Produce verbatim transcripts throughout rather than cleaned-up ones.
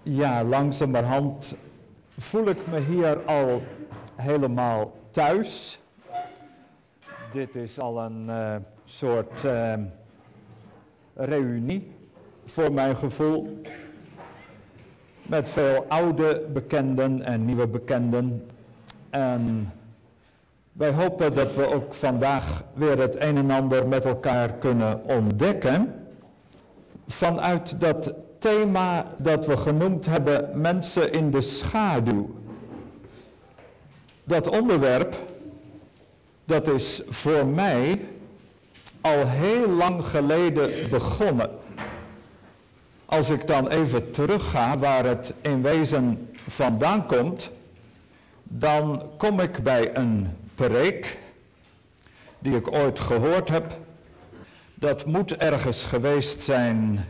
Ja, langzamerhand voel ik me hier al helemaal thuis. Dit is al een uh, soort uh, reunie voor mijn gevoel. Met veel oude bekenden en nieuwe bekenden. En wij hopen dat we ook vandaag weer het een en ander met elkaar kunnen ontdekken. Vanuit dat thema dat we genoemd hebben, mensen in de schaduw. Dat onderwerp, dat is voor mij al heel lang geleden begonnen. Als ik dan even terugga waar het in wezen vandaan komt, dan kom ik bij een preek die ik ooit gehoord heb. Dat moet ergens geweest zijn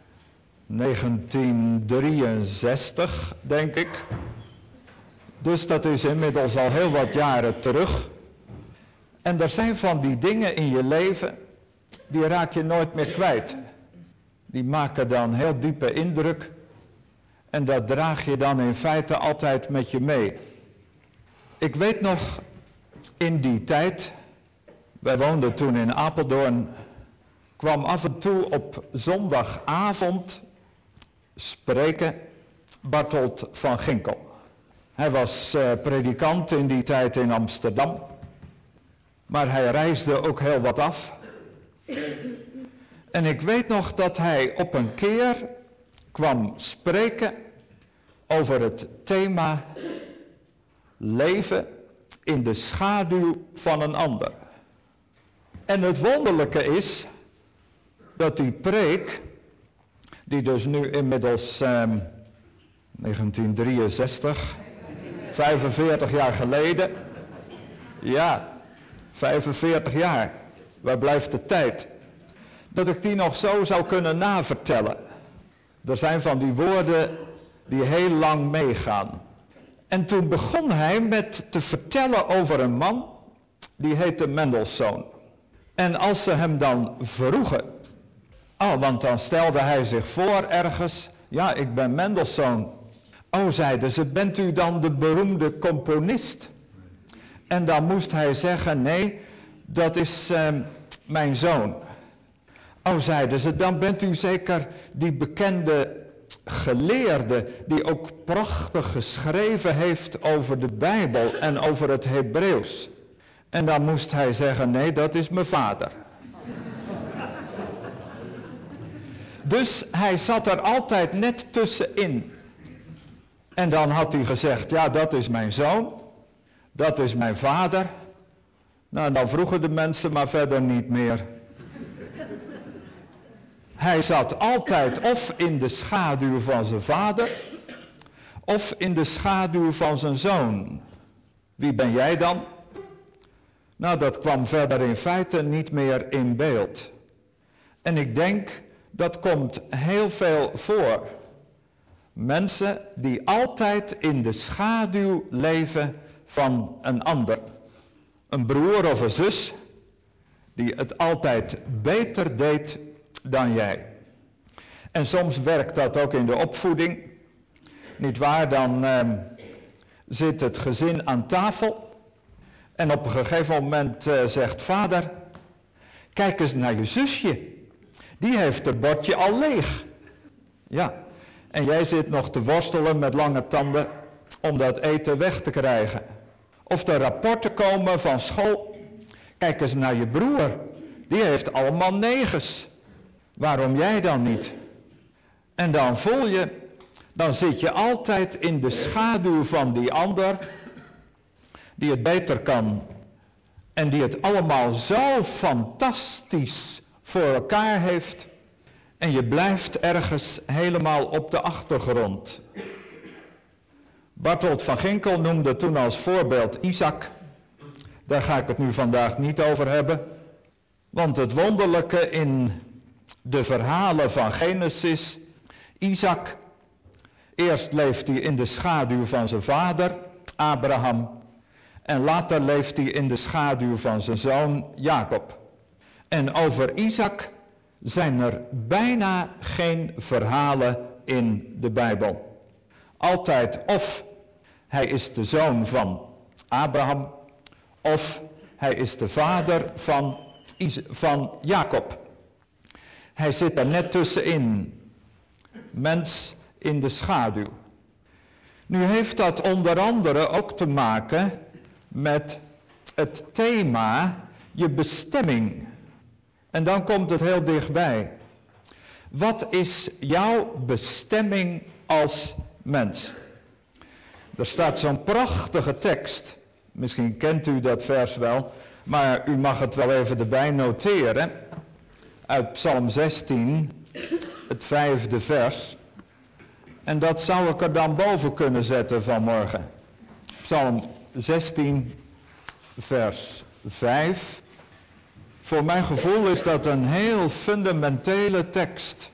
negentien drieënzestig, denk ik. Dus dat is inmiddels al heel wat jaren terug. En er zijn van die dingen in je leven, die raak je nooit meer kwijt. Die maken dan heel diepe indruk. En dat draag je dan in feite altijd met je mee. Ik weet nog, in die tijd, wij woonden toen in Apeldoorn, kwam af en toe op zondagavond spreken Bartold van Ginkel. Hij was uh, predikant in die tijd in Amsterdam. Maar hij reisde ook heel wat af. En ik weet nog dat hij op een keer kwam spreken over het thema leven in de schaduw van een ander. En het wonderlijke is dat die preek, die dus nu inmiddels eh, negentien drieënzestig, vijfenveertig jaar geleden, ja, vijfenveertig jaar, waar blijft de tijd? Dat ik die nog zo zou kunnen navertellen. Er zijn van die woorden die heel lang meegaan. En toen begon hij met te vertellen over een man, die heette Mendelssohn. En als ze hem dan vroegen, oh, want dan stelde hij zich voor ergens, ja, ik ben Mendelssohn. Oh, zeiden ze, bent u dan de beroemde componist? En dan moest hij zeggen, nee, dat is uh, mijn zoon. Oh, zeiden ze, dan bent u zeker die bekende geleerde die ook prachtig geschreven heeft over de Bijbel en over het Hebreeuws. En dan moest hij zeggen, nee, dat is mijn vader. Dus hij zat er altijd net tussenin. En dan had hij gezegd, ja, dat is mijn zoon, dat is mijn vader. Nou, dan vroegen de mensen maar verder niet meer. Hij zat altijd of in de schaduw van zijn vader, of in de schaduw van zijn zoon. Wie ben jij dan? Nou, dat kwam verder in feite niet meer in beeld. En ik denk, dat komt heel veel voor. Mensen die altijd in de schaduw leven van een ander. Een broer of een zus die het altijd beter deed dan jij. En soms werkt dat ook in de opvoeding. Niet waar, dan uh, zit het gezin aan tafel. En op een gegeven moment uh, zegt vader, kijk eens naar je zusje. Die heeft het bordje al leeg. Ja, en jij zit nog te worstelen met lange tanden om dat eten weg te krijgen. Of de rapporten komen van school. Kijk eens naar je broer. Die heeft allemaal negens. Waarom jij dan niet? En dan voel je, dan zit je altijd in de schaduw van die ander, die het beter kan. En die het allemaal zo fantastisch voor elkaar heeft. En je blijft ergens helemaal op de achtergrond. Bartold van Ginkel noemde toen als voorbeeld Isaac. Daar ga ik het nu vandaag niet over hebben. Want het wonderlijke in de verhalen van Genesis, Isaac, eerst leeft hij in de schaduw van zijn vader, Abraham. En later leeft hij in de schaduw van zijn zoon, Jacob. En over Isaac zijn er bijna geen verhalen in de Bijbel. altijd of hij is de zoon van Abraham, of hij is de vader van, van Jacob. Hij zit er net tussenin. Mens in de schaduw. Nu heeft dat onder andere ook te maken met het thema je bestemming. En dan komt het heel dichtbij. Wat is jouw bestemming als mens? Er staat zo'n prachtige tekst. Misschien kent u dat vers wel, maar u mag het wel even erbij noteren. Uit Psalm zestien, het vijfde vers. En dat zou ik er dan boven kunnen zetten vanmorgen. Psalm zestien, vers vijf. Voor mijn gevoel is dat een heel fundamentele tekst.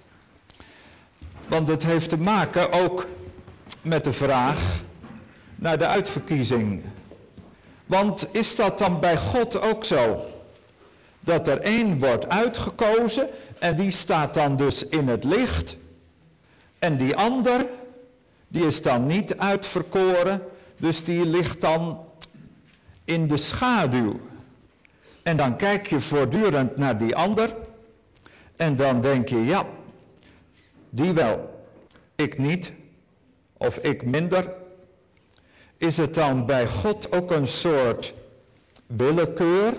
Want het heeft te maken ook met de vraag naar de uitverkiezing. Want is dat dan bij God ook zo? Dat er één wordt uitgekozen en die staat dan dus in het licht. En die ander, die is dan niet uitverkoren, dus die ligt dan in de schaduw. En dan kijk je voortdurend naar die ander en dan denk je, ja, die wel, ik niet, of ik minder. Is het dan bij God ook een soort willekeur,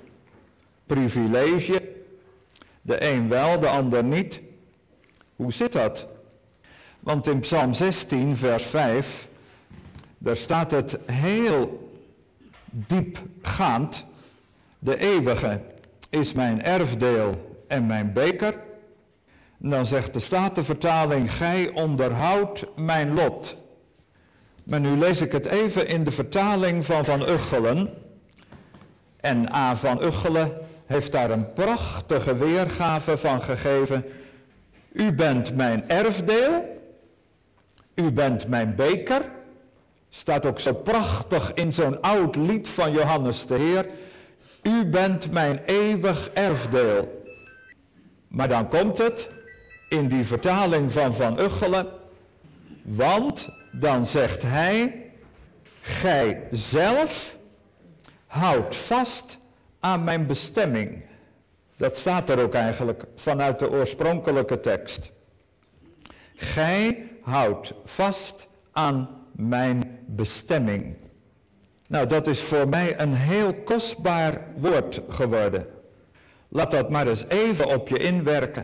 privilege, de een wel, de ander niet? Hoe zit dat? Want in Psalm zestien, vers vijf, daar staat het heel diepgaand. De eeuwige is mijn erfdeel en mijn beker. En dan zegt de Statenvertaling, gij onderhoudt mijn lot. Maar nu lees ik het even in de vertaling van Van Uggelen. En A. van Uggelen heeft daar een prachtige weergave van gegeven. U bent mijn erfdeel. U bent mijn beker. Staat ook zo prachtig in zo'n oud lied van Johannes de Heer. U bent mijn eeuwig erfdeel. Maar dan komt het in die vertaling van Van Uggelen. Want dan zegt hij, gij zelf houdt vast aan mijn bestemming. Dat staat er ook eigenlijk vanuit de oorspronkelijke tekst. Gij houdt vast aan mijn bestemming. Nou, dat is voor mij een heel kostbaar woord geworden. Laat dat maar eens even op je inwerken.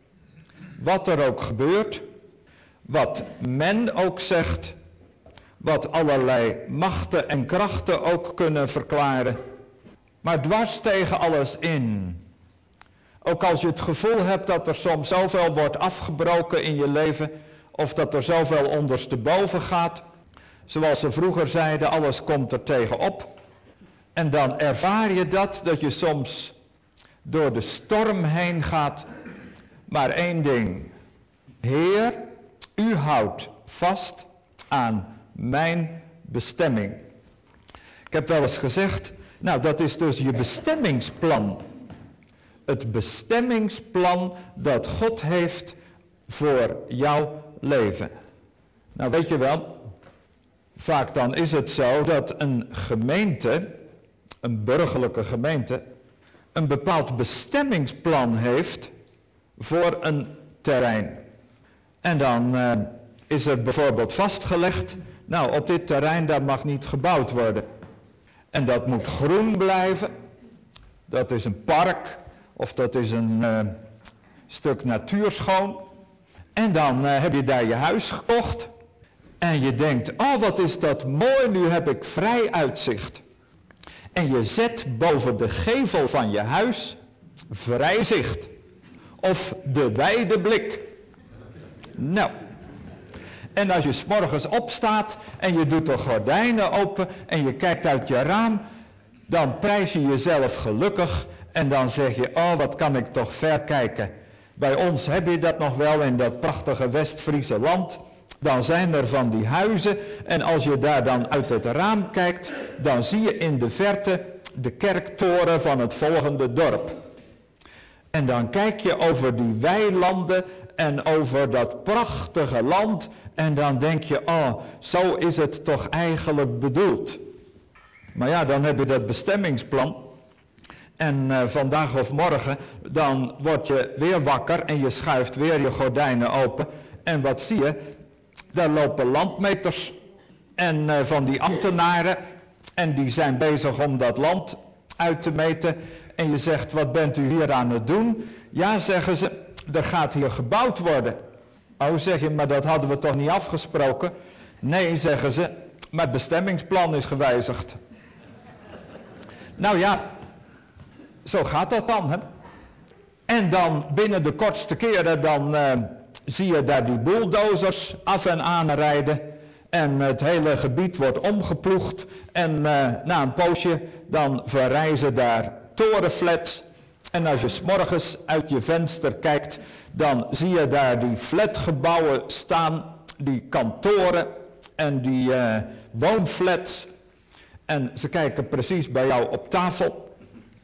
Wat er ook gebeurt, wat men ook zegt, wat allerlei machten en krachten ook kunnen verklaren. Maar dwars tegen alles in. Ook als je het gevoel hebt dat er soms zoveel wordt afgebroken in je leven, of dat er zoveel ondersteboven gaat. Zoals ze vroeger zeiden, alles komt er tegenop. En dan ervaar je dat, dat je soms door de storm heen gaat. Maar één ding. Heer, u houdt vast aan mijn bestemming. Ik heb wel eens gezegd, nou dat is dus je bestemmingsplan. Het bestemmingsplan dat God heeft voor jouw leven. Nou weet je wel, vaak dan is het zo dat een gemeente, een burgerlijke gemeente, een bepaald bestemmingsplan heeft voor een terrein. En dan uh, is er bijvoorbeeld vastgelegd, nou op dit terrein daar mag niet gebouwd worden. En dat moet groen blijven, dat is een park of dat is een uh, stuk natuurschoon. En dan uh, heb je daar je huis gekocht en je denkt, oh wat is dat mooi, nu heb ik vrij uitzicht. En je zet boven de gevel van je huis vrij zicht. Of de wijde blik. Nou. En als je 's morgens opstaat en je doet de gordijnen open en je kijkt uit je raam, dan prijs je jezelf gelukkig en dan zeg je, oh wat kan ik toch ver kijken. Bij ons heb je dat nog wel in dat prachtige West-Friese land. Dan zijn er van die huizen en als je daar dan uit het raam kijkt, dan zie je in de verte de kerktoren van het volgende dorp. En dan kijk je over die weilanden en over dat prachtige land. En dan denk je, oh, zo is het toch eigenlijk bedoeld. Maar ja, dan heb je dat bestemmingsplan. En uh, vandaag of morgen, dan word je weer wakker en je schuift weer je gordijnen open. En wat zie je? Daar lopen landmeters en uh, van die ambtenaren. En die zijn bezig om dat land uit te meten. En je zegt, wat bent u hier aan het doen? Ja, zeggen ze, er gaat hier gebouwd worden. Oh, zeg je, maar dat hadden we toch niet afgesproken? Nee, zeggen ze, maar het bestemmingsplan is gewijzigd. Nou ja, zo gaat dat dan, hè. En dan binnen de kortste keren, dan uh, zie je daar die bulldozers af en aan rijden. En het hele gebied wordt omgeploegd. En uh, na een poosje, dan verrijzen daar torenflats. En als je 's morgens uit je venster kijkt, dan zie je daar die flatgebouwen staan. Die kantoren en die uh, woonflats. En ze kijken precies bij jou op tafel.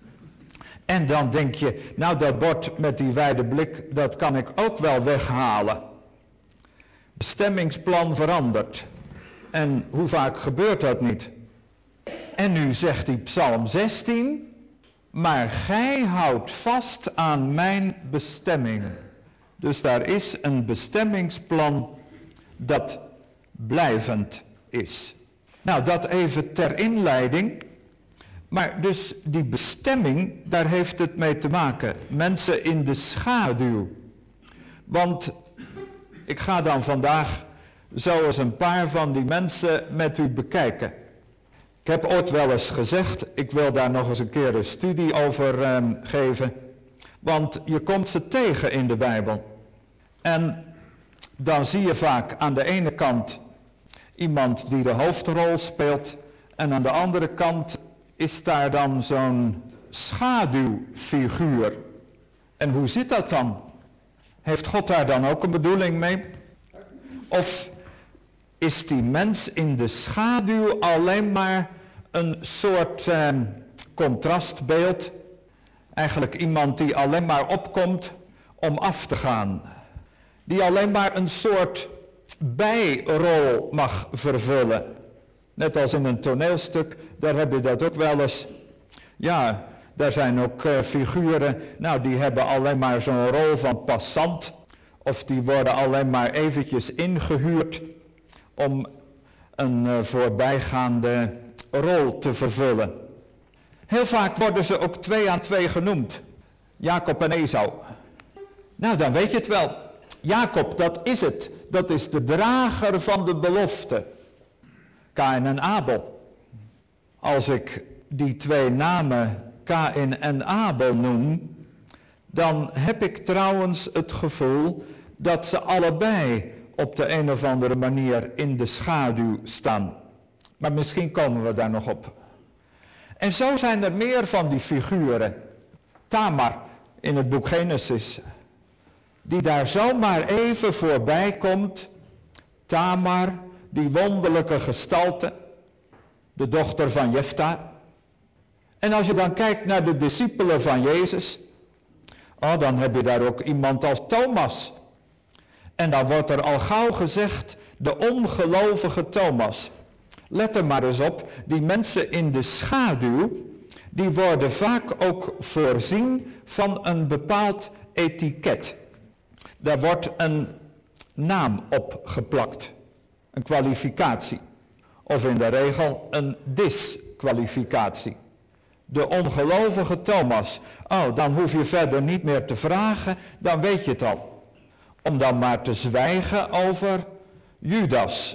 En dan denk je, nou dat bord met die wijde blik, dat kan ik ook wel weghalen. Bestemmingsplan veranderd. En hoe vaak gebeurt dat niet? En nu zegt hij Psalm zestien, maar gij houdt vast aan mijn bestemming. Dus daar is een bestemmingsplan dat blijvend is. Nou, dat even ter inleiding. Maar dus die bestemming, daar heeft het mee te maken. Mensen in de schaduw. Want ik ga dan vandaag zo eens een paar van die mensen met u bekijken. Ik heb ooit wel eens gezegd, ik wil daar nog eens een keer een studie over eh, geven. Want je komt ze tegen in de Bijbel. En dan zie je vaak aan de ene kant iemand die de hoofdrol speelt. En aan de andere kant is daar dan zo'n schaduwfiguur. En hoe zit dat dan? Heeft God daar dan ook een bedoeling mee? Of is die mens in de schaduw alleen maar een soort eh, contrastbeeld? Eigenlijk iemand die alleen maar opkomt om af te gaan. Die alleen maar een soort bijrol mag vervullen. Net als in een toneelstuk, daar heb je dat ook wel eens. Ja, daar zijn ook uh, figuren, nou die hebben alleen maar zo'n rol van passant. Of die worden alleen maar eventjes ingehuurd om een uh, voorbijgaande rol te vervullen. Heel vaak worden ze ook twee aan twee genoemd. Jacob en Esau. Nou, dan weet je het wel. Jacob, dat is het. Dat is de drager van de belofte. Kaïn en Abel. Als ik die twee namen Kaïn en Abel noem, dan heb ik trouwens het gevoel dat ze allebei op de een of andere manier in de schaduw staan. Maar misschien komen we daar nog op. En zo zijn er meer van die figuren. Tamar in het boek Genesis, die daar zomaar even voorbij komt. Tamar, die wonderlijke gestalte, de dochter van Jefta. En als je dan kijkt naar de discipelen van Jezus, oh, dan heb je daar ook iemand als Thomas. En dan wordt er al gauw gezegd, de ongelovige Thomas. Let er maar eens op, die mensen in de schaduw, die worden vaak ook voorzien van een bepaald etiket. Daar wordt een naam op geplakt, een kwalificatie. Of in de regel een diskwalificatie. De ongelovige Thomas. Oh, dan hoef je verder niet meer te vragen, dan weet je het al. Om dan maar te zwijgen over Judas.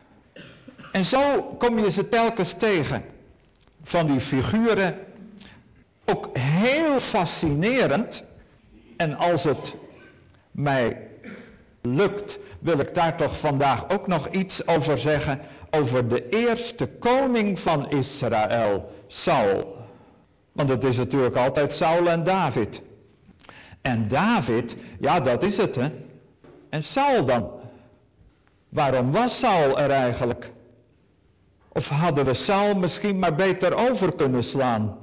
En zo kom je ze telkens tegen. Van die figuren. Ook heel fascinerend. En als het mij lukt, wil ik daar toch vandaag ook nog iets over zeggen. Over de eerste koning van Israël, Saul. Want het is natuurlijk altijd Saul en David. En David, ja dat is het hè. En Saul dan? Waarom was Saul er eigenlijk? Of hadden we Saul misschien maar beter over kunnen slaan?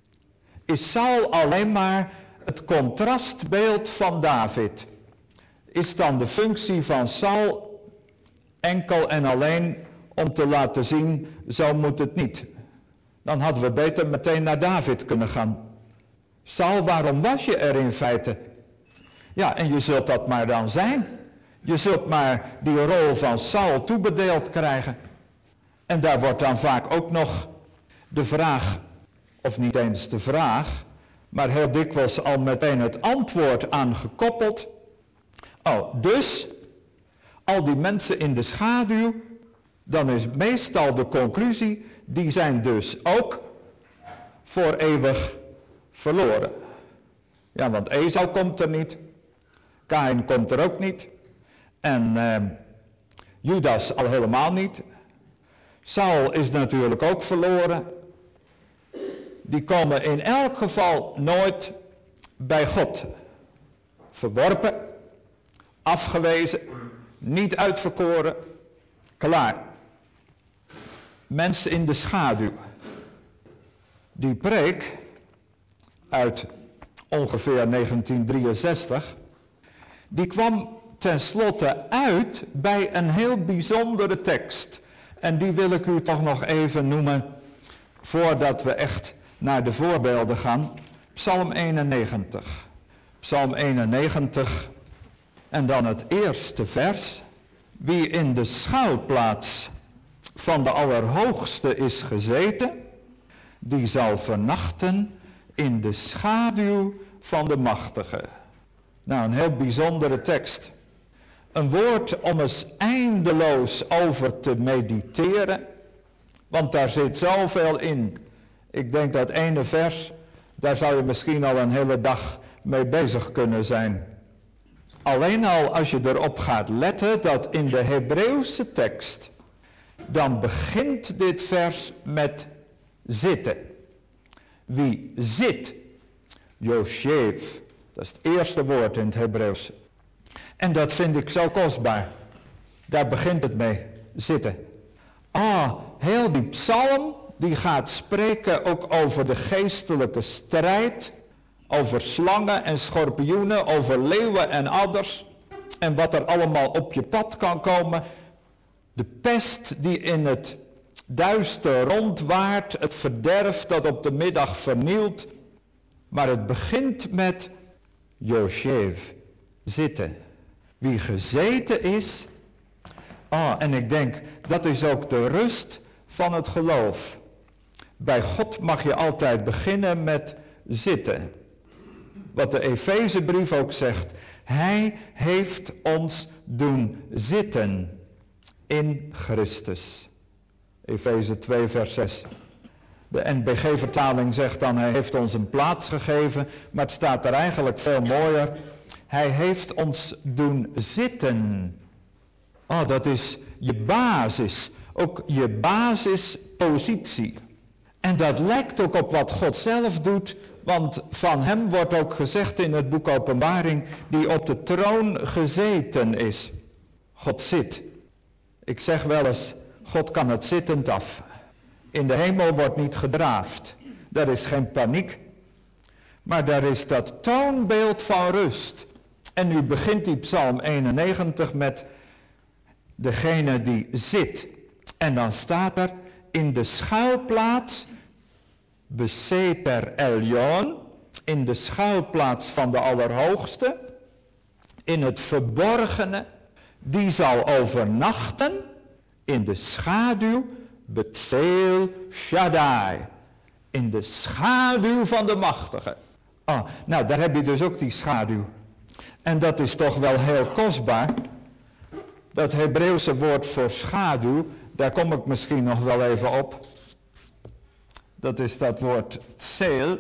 Is Saul alleen maar het contrastbeeld van David? is dan de functie van Saul enkel en alleen om te laten zien, zo moet het niet. Dan hadden we beter meteen naar David kunnen gaan. Saul, waarom was je er in feite? Ja, en je zult dat maar dan zijn. Je zult maar die rol van Saul toebedeeld krijgen. En daar wordt dan vaak ook nog de vraag, of niet eens de vraag, maar heel dikwijls al meteen het antwoord aan gekoppeld. Oh, dus, al die mensen in de schaduw, dan is meestal de conclusie, die zijn dus ook voor eeuwig verloren. Ja, want Esau komt er niet, Kaïn komt er ook niet, en eh, Judas al helemaal niet. Saul is natuurlijk ook verloren. Die komen in elk geval nooit bij God. Verworpen, afgewezen, niet uitverkoren, klaar. Mensen in de schaduw. Die preek uit ongeveer negentien drieënzestig, die kwam tenslotte uit bij een heel bijzondere tekst. En die wil ik u toch nog even noemen voordat we echt naar de voorbeelden gaan. Psalm eenennegentig. Psalm eenennegentig en dan het eerste vers. Wie in de schuilplaats van de Allerhoogste is gezeten, die zal vernachten in de schaduw van de Machtige. Nou, een heel bijzondere tekst. Een woord om eens eindeloos over te mediteren, want daar zit zoveel in. Ik denk dat ene vers, daar zou je misschien al een hele dag mee bezig kunnen zijn. Alleen al als je erop gaat letten dat in de Hebreeuwse tekst, dan begint dit vers met zitten. Wie zit, Yoshev, dat is het eerste woord in het Hebreeuws. En dat vind ik zo kostbaar. Daar begint het mee, zitten. Ah, heel die psalm, die gaat spreken ook over de geestelijke strijd, over slangen en schorpioenen, over leeuwen en adders, en wat er allemaal op je pad kan komen. De pest die in het duister rondwaart, het verderf dat op de middag vernielt. Maar het begint met Yoshev, zitten. Wie gezeten is, ah, en ik denk, dat is ook de rust van het geloof. Bij God mag je altijd beginnen met zitten. Wat de Efezebrief ook zegt, hij heeft ons doen zitten in Christus. Efeze twee vers zes. De N B G-vertaling zegt dan, hij heeft ons een plaats gegeven, maar het staat er eigenlijk veel mooier. Hij heeft ons doen zitten. Oh, dat is je basis, ook je basispositie. En dat lijkt ook op wat God zelf doet, want van hem wordt ook gezegd in het boek Openbaring, die op de troon gezeten is. God zit. Ik zeg wel eens, God kan het zittend af. In de hemel wordt niet gedraafd. Daar is geen paniek. Maar daar is dat toonbeeld van rust. En nu begint die psalm eenennegentig met degene die zit. En dan staat er in de schuilplaats, Beseter Elyon, in de schuilplaats van de Allerhoogste, in het verborgene, die zal overnachten in de schaduw, Betseel Shaddai, in de schaduw van de Machtige. Oh, nou, daar heb je dus ook die schaduw. En dat is toch wel heel kostbaar. Dat Hebreeuwse woord voor schaduw, daar kom ik misschien nog wel even op. Dat is dat woord tseel.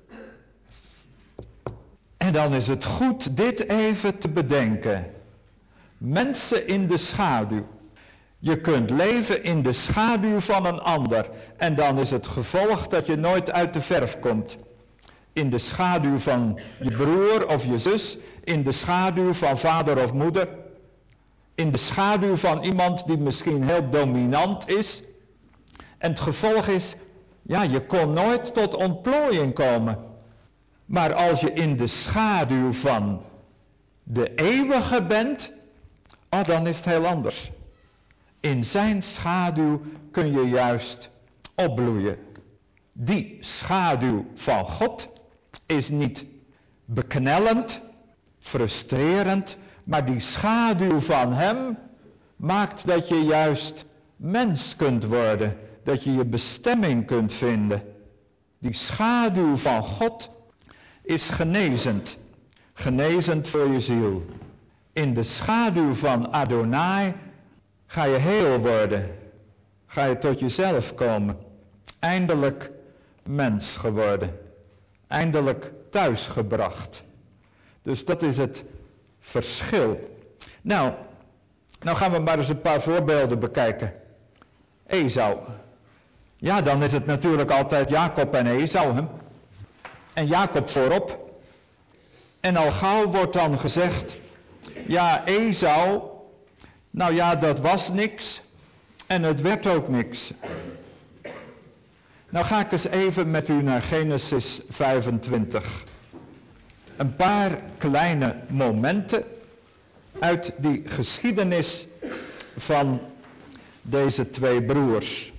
En dan is het goed dit even te bedenken. Mensen in de schaduw. Je kunt leven in de schaduw van een ander. En dan is het gevolg dat je nooit uit de verf komt. In de schaduw van je broer of je zus. In de schaduw van vader of moeder. In de schaduw van iemand die misschien heel dominant is. En het gevolg is, ja, je kon nooit tot ontplooiing komen. Maar als je in de schaduw van de eeuwige bent, oh, dan is het heel anders. In zijn schaduw kun je juist opbloeien. Die schaduw van God is niet beknellend, frustrerend, maar die schaduw van hem maakt dat je juist mens kunt worden, dat je je bestemming kunt vinden. Die schaduw van God is genezend, genezend voor je ziel. In de schaduw van Adonai ga je heel worden, ga je tot jezelf komen, eindelijk mens geworden, eindelijk thuisgebracht. Dus dat is het verschil. Nou, nou gaan we maar eens een paar voorbeelden bekijken. Esau. Ja, dan is het natuurlijk altijd Jacob en Esau. Hè? En Jacob voorop. En al gauw wordt dan gezegd, ja, Esau, nou ja, dat was niks en het werd ook niks. Nou ga ik eens even met u naar Genesis vijfentwintig. Een paar kleine momenten uit die geschiedenis van deze twee broers.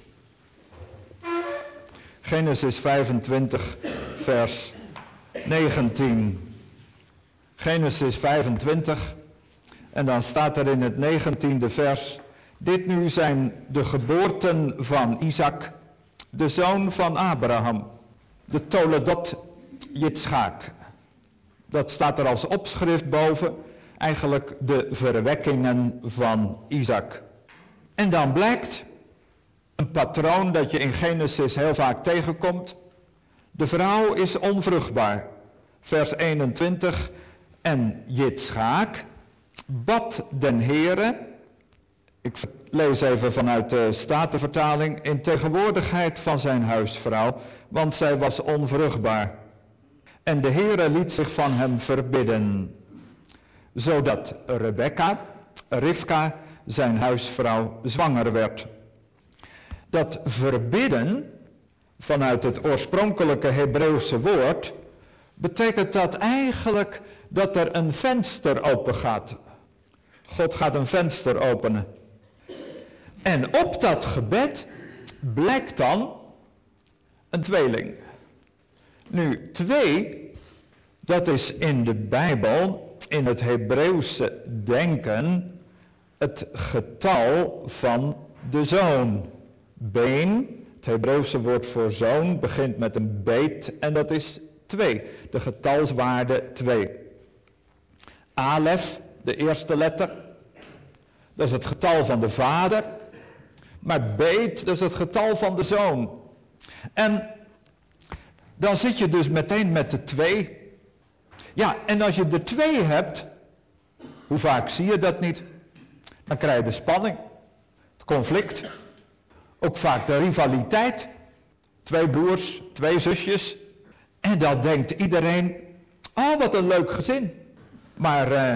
Genesis vijfentwintig, vers negentien. Genesis vijfentwintig, en dan staat er in het negentiende vers: dit nu zijn de geboorten van Isaac, de zoon van Abraham, de Toledot Jitschaak. Dat staat er als opschrift boven, eigenlijk de verwekkingen van Isaac. En dan blijkt een patroon dat je in Genesis heel vaak tegenkomt. De vrouw is onvruchtbaar. Vers eenentwintig. En Jitschaak bad den Heere, ik lees even vanuit de Statenvertaling, in tegenwoordigheid van zijn huisvrouw, want zij was onvruchtbaar. En de Heere liet zich van hem verbidden, zodat Rebekka, Rivka, zijn huisvrouw, zwanger werd. Dat verbidden, vanuit het oorspronkelijke Hebreeuwse woord, betekent dat eigenlijk dat er een venster open gaat. God gaat een venster openen. En op dat gebed blijkt dan een tweeling. Nu, twee, dat is in de Bijbel, in het Hebreeuwse denken, het getal van de zoon. Been, het Hebreeuwse woord voor zoon, begint met een beet en dat is twee. De getalswaarde twee. Alef, de eerste letter, dat is het getal van de vader. Maar beet, dat is het getal van de zoon. En dan zit je dus meteen met de twee. Ja, en als je de twee hebt, hoe vaak zie je dat niet? Dan krijg je de spanning, het conflict, ook vaak de rivaliteit. Twee broers, twee zusjes. En dan denkt iedereen, oh wat een leuk gezin. Maar uh,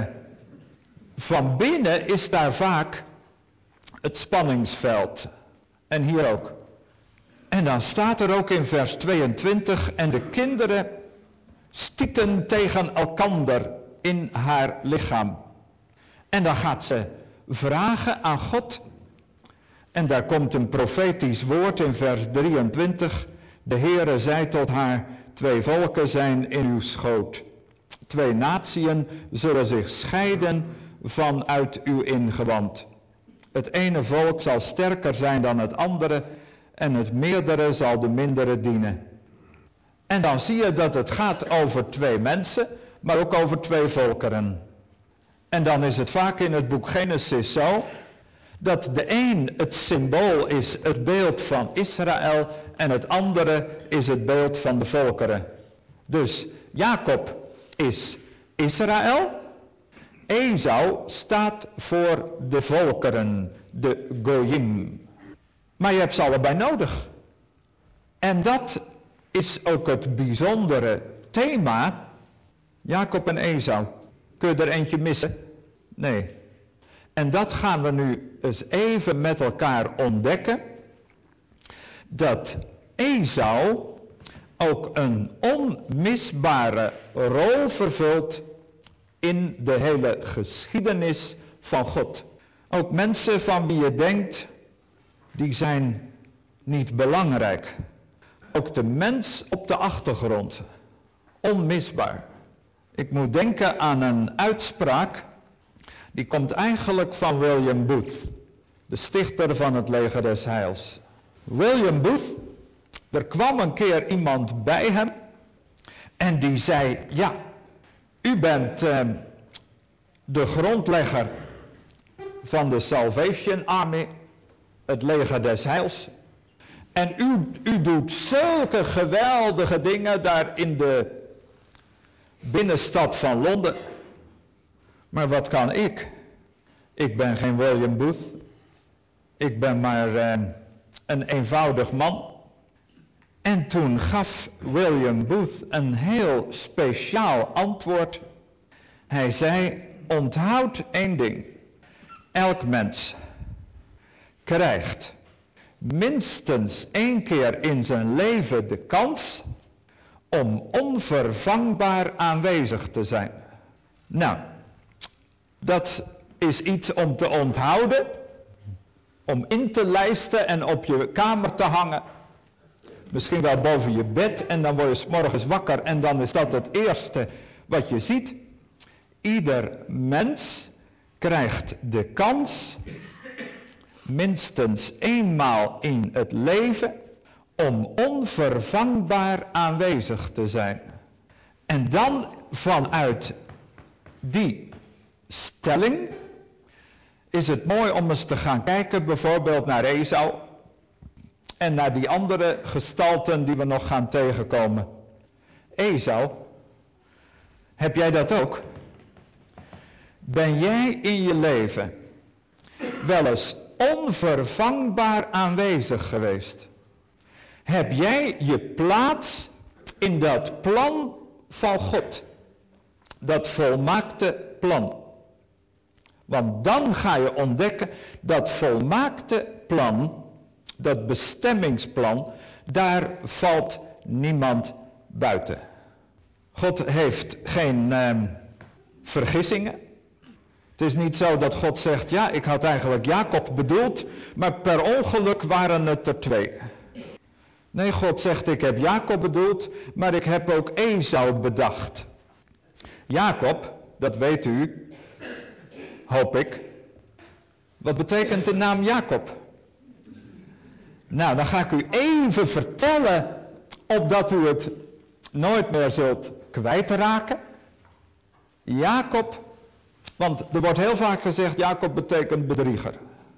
van binnen is daar vaak het spanningsveld. En hier ook. En dan staat er ook in vers tweeëntwintig, en de kinderen stieten tegen elkander in haar lichaam. En dan gaat ze vragen aan God. En daar komt een profetisch woord in vers drieëntwintig. De Heere zei tot haar, twee volken zijn in uw schoot. Twee natieën zullen zich scheiden vanuit uw ingewand. Het ene volk zal sterker zijn dan het andere en het meerdere zal de mindere dienen. En dan zie je dat het gaat over twee mensen, maar ook over twee volkeren. En dan is het vaak in het boek Genesis zo, dat de een het symbool is, het beeld van Israël, en het andere is het beeld van de volkeren. Dus Jacob is Israël, Esau staat voor de volkeren, de Goyim. Maar je hebt ze allebei nodig. En dat is ook het bijzondere thema, Jacob en Esau. Kun je er eentje missen? Nee. En dat gaan we nu eens even met elkaar ontdekken. Dat Esau ook een onmisbare rol vervult in de hele geschiedenis van God. Ook mensen van wie je denkt, die zijn niet belangrijk. Ook de mens op de achtergrond. Onmisbaar. Ik moet denken aan een uitspraak, die komt eigenlijk van William Booth, de stichter van het Leger des Heils. William Booth, er kwam een keer iemand bij hem en die zei, ja, u bent uh, de grondlegger van de Salvation Army, het Leger des Heils. En u, u doet zulke geweldige dingen daar in de binnenstad van Londen. Maar wat kan ik? Ik ben geen William Booth. Ik ben maar uh, een eenvoudig man. En toen gaf William Booth een heel speciaal antwoord. Hij zei, onthoud één ding. Elk mens krijgt minstens één keer in zijn leven de kans om onvervangbaar aanwezig te zijn. Nou, dat is iets om te onthouden, om in te lijsten en op je kamer te hangen. Misschien wel boven je bed en dan word je 's morgens wakker en dan is dat het eerste wat je ziet. Ieder mens krijgt de kans, minstens eenmaal in het leven, om onvervangbaar aanwezig te zijn. En dan vanuit die stelling is het mooi om eens te gaan kijken bijvoorbeeld naar Esau en naar die andere gestalten die we nog gaan tegenkomen. Esau, heb jij dat ook? Ben jij in je leven wel eens onvervangbaar aanwezig geweest? Heb jij je plaats in dat plan van God? Dat volmaakte plan. Want dan ga je ontdekken dat volmaakte plan, dat bestemmingsplan, daar valt niemand buiten. God heeft geen eh, vergissingen. Het is niet zo dat God zegt, ja, ik had eigenlijk Jacob bedoeld, maar per ongeluk waren het er twee. Nee, God zegt, ik heb Jacob bedoeld, maar ik heb ook Esau bedacht. Jacob, dat weet u, hoop ik. Wat betekent de naam Jacob? Nou, dan ga ik u even vertellen, opdat u het nooit meer zult kwijtraken. Jacob, want er wordt heel vaak gezegd, Jacob betekent bedrieger.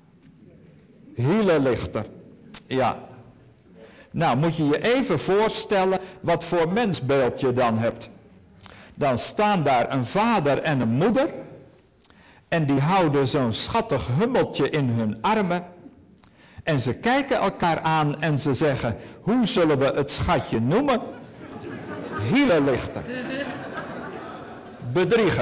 Hielelichter, ja. Nou, moet je je even voorstellen wat voor mensbeeld je dan hebt. Dan staan daar een vader en een moeder. En die houden zo'n schattig hummeltje in hun armen. En ze kijken elkaar aan en ze zeggen, hoe zullen we het schatje noemen? Hielelichter. Bedrieger.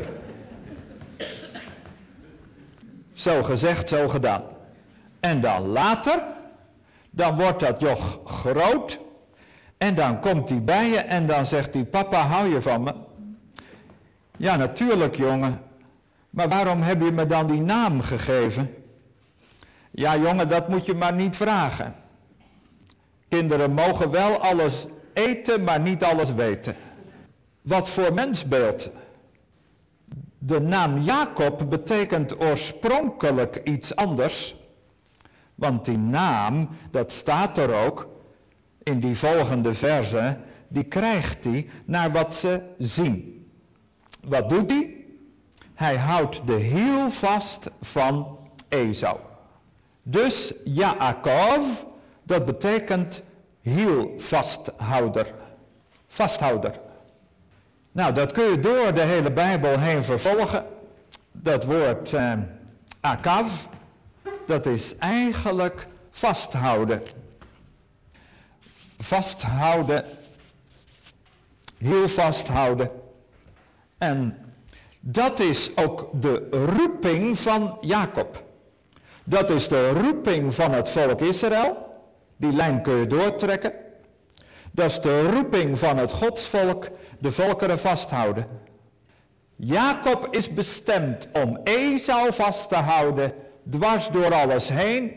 Zo gezegd, zo gedaan. En dan later, dan wordt dat joch groot. En dan komt hij bij je en dan zegt hij, papa, hou je van me? Ja, natuurlijk, jongen. Maar waarom heb je me dan die naam gegeven? Ja, jongen, dat moet je maar niet vragen. Kinderen mogen wel alles eten, maar niet alles weten. Wat voor mensbeeld? De naam Jacob betekent oorspronkelijk iets anders. Want die naam, dat staat er ook in die volgende verse, die krijgt hij naar wat ze zien. Wat doet hij? Hij houdt de hiel vast van Esau. Dus Yaakov, dat betekent hielvasthouder. Vasthouder. Nou, dat kun je door de hele Bijbel heen vervolgen. Dat woord eh, akav, dat is eigenlijk vasthouden. Vasthouden. Hiel vasthouden. En dat is ook de roeping van Jacob. Dat is de roeping van het volk Israël. Die lijn kun je doortrekken. Dat is de roeping van het godsvolk, de volkeren vasthouden. Jacob is bestemd om Esau vast te houden, dwars door alles heen.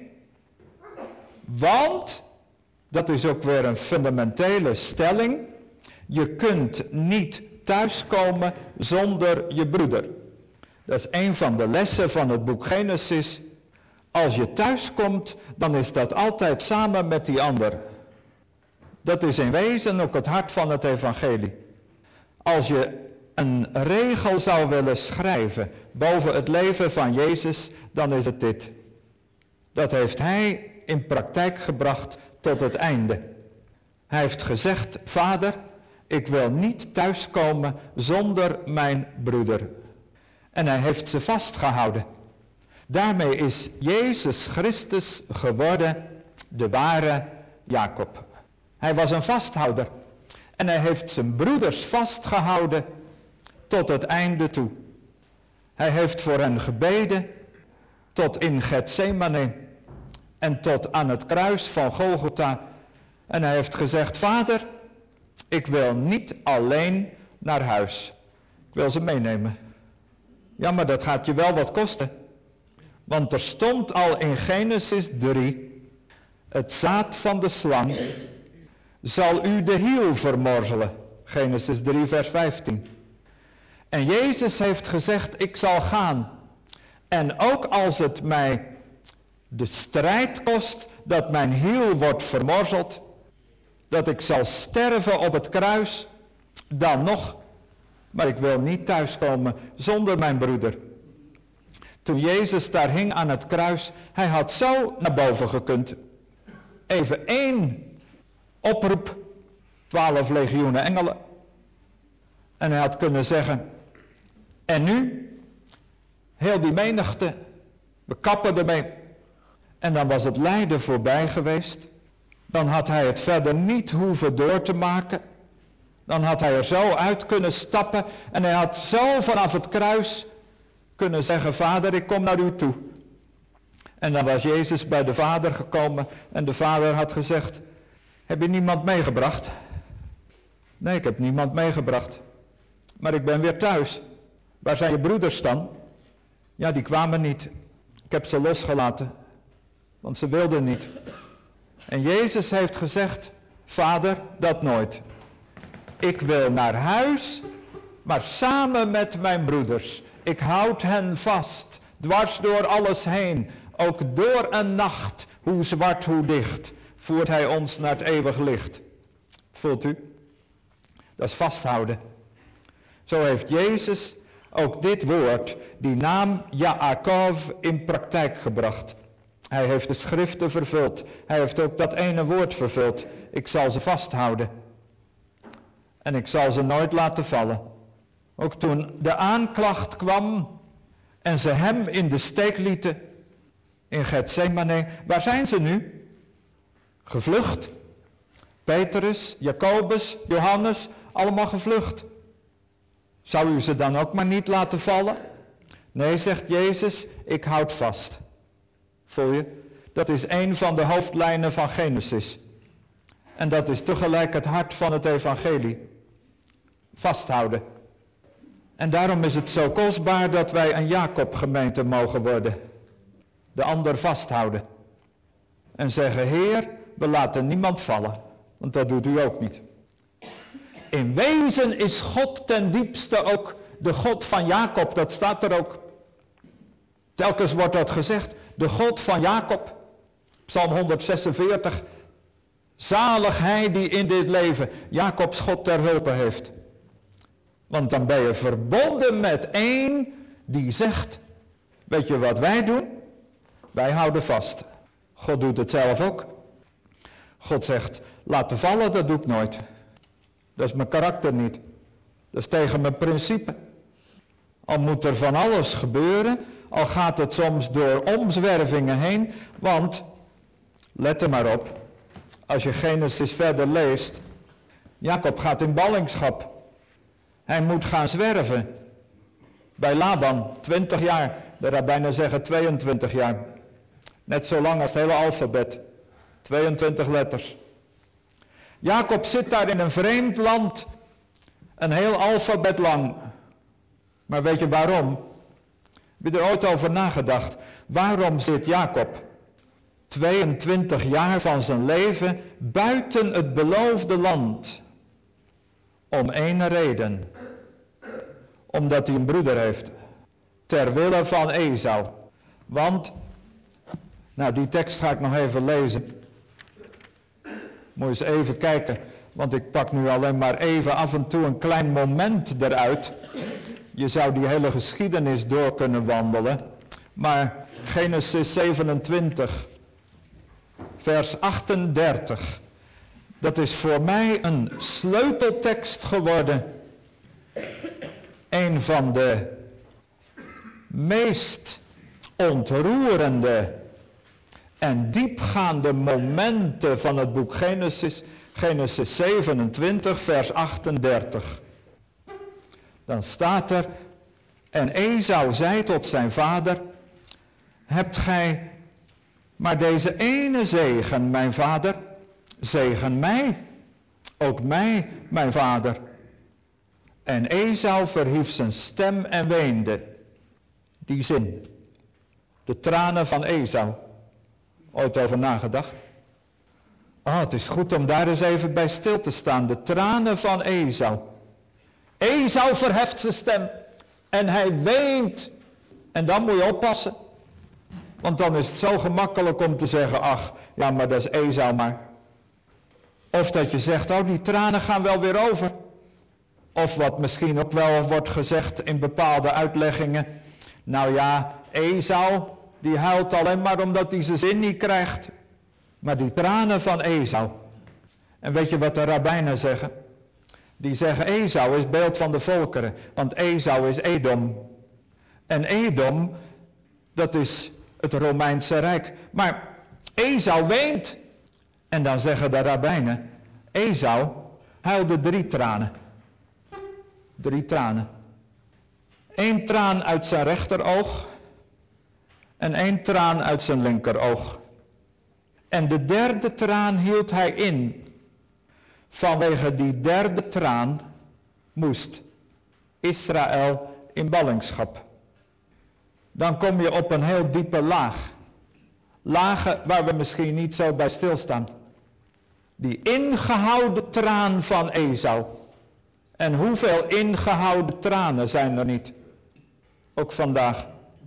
Want, dat is ook weer een fundamentele stelling, je kunt niet thuiskomen zonder je broeder. Dat is een van de lessen van het boek Genesis. Als je thuiskomt, dan is dat altijd samen met die ander. Dat is in wezen ook het hart van het evangelie. Als je een regel zou willen schrijven boven het leven van Jezus, dan is het dit. Dat heeft hij in praktijk gebracht tot het einde. Hij heeft gezegd, Vader, ik wil niet thuiskomen zonder mijn broeder. En hij heeft ze vastgehouden. Daarmee is Jezus Christus geworden de ware Jacob. Hij was een vasthouder. En hij heeft zijn broeders vastgehouden tot het einde toe. Hij heeft voor hen gebeden tot in Getsemane en tot aan het kruis van Golgotha. En hij heeft gezegd, Vader, ik wil niet alleen naar huis. Ik wil ze meenemen. Ja, maar dat gaat je wel wat kosten. Want er stond al in Genesis drie, het zaad van de slang zal u de hiel vermorzelen. Genesis drie vers vijftien. En Jezus heeft gezegd, ik zal gaan. En ook als het mij de strijd kost, dat mijn hiel wordt vermorzeld, dat ik zal sterven op het kruis, dan nog, maar ik wil niet thuiskomen zonder mijn broeder. Toen Jezus daar hing aan het kruis, hij had zo naar boven gekund. Even één oproep, twaalf legioenen engelen. En hij had kunnen zeggen, en nu, heel die menigte, we kappen ermee. En dan was het lijden voorbij geweest. Dan had hij het verder niet hoeven door te maken. Dan had hij er zo uit kunnen stappen. En hij had zo vanaf het kruis kunnen zeggen, Vader, ik kom naar u toe. En dan was Jezus bij de Vader gekomen. En de Vader had gezegd, heb je niemand meegebracht? Nee, ik heb niemand meegebracht. Maar ik ben weer thuis. Waar zijn je broeders dan? Ja, die kwamen niet. Ik heb ze losgelaten. Want ze wilden niet. En Jezus heeft gezegd, Vader, dat nooit. Ik wil naar huis, maar samen met mijn broeders. Ik houd hen vast, dwars door alles heen. Ook door een nacht, hoe zwart, hoe dicht, voert hij ons naar het eeuwig licht. Voelt u? Dat is vasthouden. Zo heeft Jezus ook dit woord, die naam Jaakov, in praktijk gebracht. Hij heeft de schriften vervuld. Hij heeft ook dat ene woord vervuld. Ik zal ze vasthouden. En ik zal ze nooit laten vallen. Ook toen de aanklacht kwam en ze hem in de steek lieten in Getsemane. Waar zijn ze nu? Gevlucht. Petrus, Jacobus, Johannes, allemaal gevlucht. Zou u ze dan ook maar niet laten vallen? Nee, zegt Jezus, ik houd vast. Voel je? Dat is een van de hoofdlijnen van Genesis. En dat is tegelijk het hart van het evangelie. Vasthouden. En daarom is het zo kostbaar dat wij een Jacob-gemeente mogen worden. De ander vasthouden. En zeggen, Heer, we laten niemand vallen. Want dat doet u ook niet. In wezen is God ten diepste ook de God van Jacob. Dat staat er ook. Telkens wordt dat gezegd. De God van Jacob. Psalm honderdzesenveertig. Zalig hij die in dit leven Jacobs God ter hulpe heeft. Want dan ben je verbonden met één die zegt, weet je wat wij doen? Wij houden vast. God doet het zelf ook. God zegt, laten vallen, dat doe ik nooit. Dat is mijn karakter niet. Dat is tegen mijn principe. Al moet er van alles gebeuren, al gaat het soms door omzwervingen heen, want, let er maar op, als je Genesis verder leest, Jacob gaat in ballingschap. Hij moet gaan zwerven. Bij Laban, twintig jaar, de rabbijnen zeggen tweeëntwintig jaar. Net zo lang als het hele alfabet. tweeëntwintig letters. Jacob zit daar in een vreemd land, een heel alfabet lang. Maar weet je waarom? Heb je er ooit over nagedacht? Waarom zit Jacob tweeëntwintig jaar van zijn leven buiten het beloofde land? Om één reden. Omdat hij een broeder heeft. Ter wille van Esau. Want, nou die tekst ga ik nog even lezen. Moet je eens even kijken. Want ik pak nu alleen maar even af en toe een klein moment eruit. Je zou die hele geschiedenis door kunnen wandelen. Maar Genesis zevenentwintig, vers achtendertig. Dat is voor mij een sleuteltekst geworden. Een van de meest ontroerende en diepgaande momenten van het boek Genesis. Genesis zevenentwintig, vers achtendertig. Dan staat er: en Esau zei tot zijn vader: hebt gij maar deze ene zegen, mijn vader? Zegen mij, ook mij, mijn vader. En Esau verhief zijn stem en weende. Die zin, de tranen van Esau. Ooit over nagedacht? Oh, het is goed om daar eens even bij stil te staan. De tranen van Esau. Esau verheft zijn stem en hij weent. En dan moet je oppassen. Want dan is het zo gemakkelijk om te zeggen: ach, ja, maar dat is Esau maar. Of dat je zegt: oh, die tranen gaan wel weer over. Of wat misschien ook wel wordt gezegd in bepaalde uitleggingen: nou ja, Esau, die huilt alleen maar omdat hij zijn zin niet krijgt. Maar die tranen van Esau. En weet je wat de rabbijnen zeggen? Die zeggen: Esau is beeld van de volkeren. Want Esau is Edom. En Edom, dat is het Romeinse Rijk. Maar Esau weent. En dan zeggen de rabbijnen: Esau huilde drie tranen. Drie tranen. Eén traan uit zijn rechteroog. En één traan uit zijn linkeroog. En de derde traan hield hij in. Vanwege die derde traan moest Israël in ballingschap. Dan kom je op een heel diepe laag. Lagen waar we misschien niet zo bij stilstaan. Die ingehouden traan van Esau. En hoeveel ingehouden tranen zijn er niet? Ook vandaag.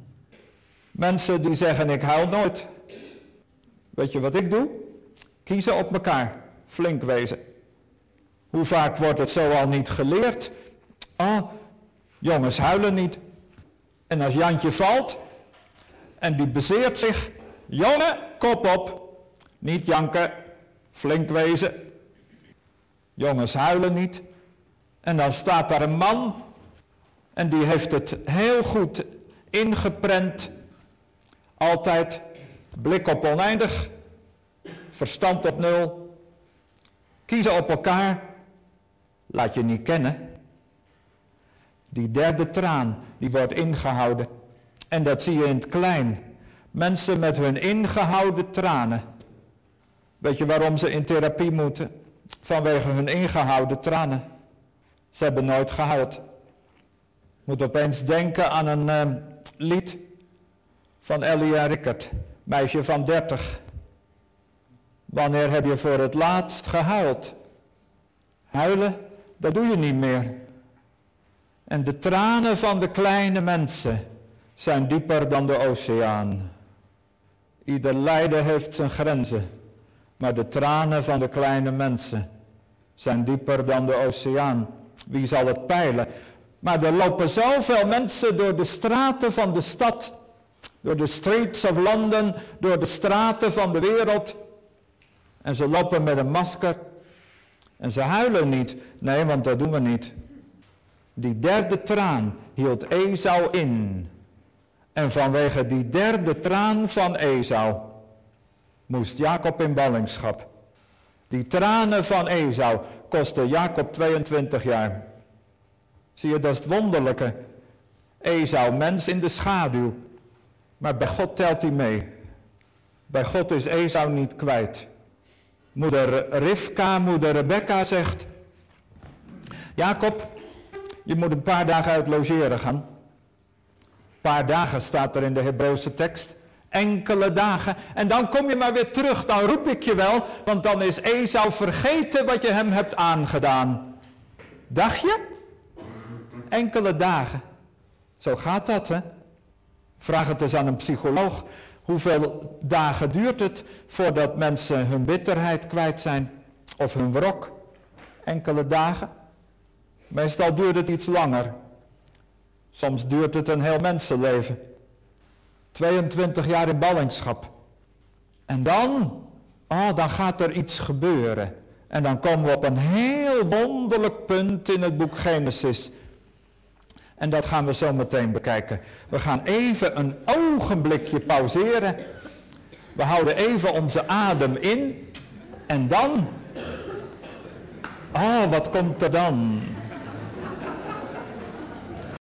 Mensen die zeggen: ik huil nooit. Weet je wat ik doe? Kiezen op elkaar. Flink wezen. Hoe vaak wordt het zo al niet geleerd? Oh, jongens huilen niet. En als Jantje valt en die bezeert zich: jongen, kop op. Niet janken, flink wezen. Jongens huilen niet. En dan staat daar een man en die heeft het heel goed ingeprent. Altijd blik op oneindig, verstand op nul, kiezen op elkaar, laat je niet kennen. Die derde traan, die wordt ingehouden. En dat zie je in het klein. Mensen met hun ingehouden tranen. Weet je waarom ze in therapie moeten? Vanwege hun ingehouden tranen. Ze hebben nooit gehuild. Moet opeens denken aan een uh, lied van Elia Rickert. Meisje van dertig. Wanneer heb je voor het laatst gehuild? Huilen, dat doe je niet meer. En de tranen van de kleine mensen zijn dieper dan de oceaan. Ieder lijden heeft zijn grenzen. Maar de tranen van de kleine mensen zijn dieper dan de oceaan. Wie zal het peilen? Maar er lopen zoveel mensen door de straten van de stad. Door de streets of London. Door de straten van de wereld. En ze lopen met een masker. En ze huilen niet. Nee, want dat doen we niet. Die derde traan hield Esau in. En vanwege die derde traan van Esau moest Jacob in ballingschap. Die tranen van Esau kostten Jacob tweeëntwintig jaar. Zie je, dat is het wonderlijke. Esau, mens in de schaduw. Maar bij God telt hij mee. Bij God is Esau niet kwijt. Moeder Rivka, moeder Rebecca zegt: Jacob, je moet een paar dagen uit logeren gaan. paar dagen staat er in de Hebreeuwse tekst. Enkele dagen. En dan kom je maar weer terug. Dan roep ik je wel. Want dan is Esau vergeten wat je hem hebt aangedaan. Dacht je? Enkele dagen. Zo gaat dat, hè? Vraag het eens aan een psycholoog. Hoeveel dagen duurt het voordat mensen hun bitterheid kwijt zijn? Of hun wrok? Enkele dagen. Meestal duurt het iets langer. Soms duurt het een heel mensenleven. tweeëntwintig jaar in ballingschap. En dan, oh, dan gaat er iets gebeuren. En dan komen we op een heel wonderlijk punt in het boek Genesis. En dat gaan we zo meteen bekijken. We gaan even een ogenblikje pauzeren. We houden even onze adem in. En dan, oh, wat komt er dan?